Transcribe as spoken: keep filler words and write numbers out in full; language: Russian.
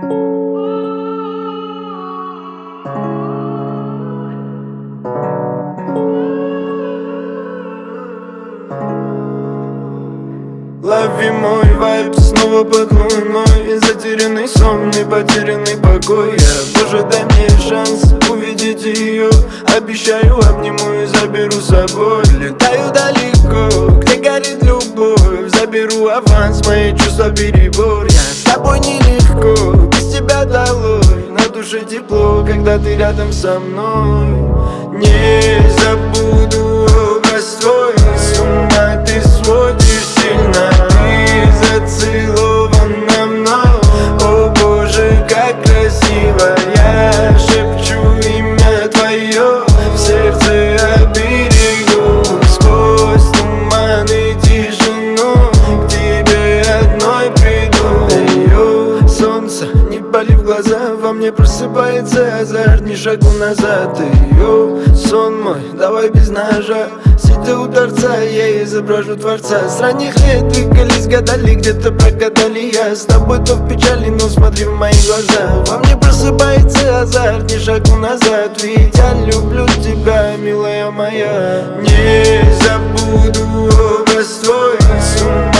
Лови мой вайб снова под луной. Затерянный сон и потерянный покой. Я, боже, дай мне шанс увидеть ее. Обещаю, обниму и заберу с собой. Летаю далеко, где горит любовь. Заберу аванс, мои чувства перебор. Я с тобой нелегко, без тебя долой. На душе тепло, когда ты рядом со мной. Не забуду образ твой. С ума ты сводишь сильно. Ты зацелована мной. О боже, как красиво. Я шепчу имя твое. В сердце оберегу. Сквозь туман и тишину к тебе одной приду. Йо, солнце, не пали в глаза. Во мне просыпается азарт, ни шагу назад. Йо, сон мой, давай без ножа. Сидя у торца, я изображу творца. С ранних лет двигались, гадали, где-то прогадали. Я с тобой то в печали, но смотри в мои глаза. Во мне просыпается азарт, ни шагу назад. Ведь я люблю тебя, милая моя. Не забуду образ твой. С ума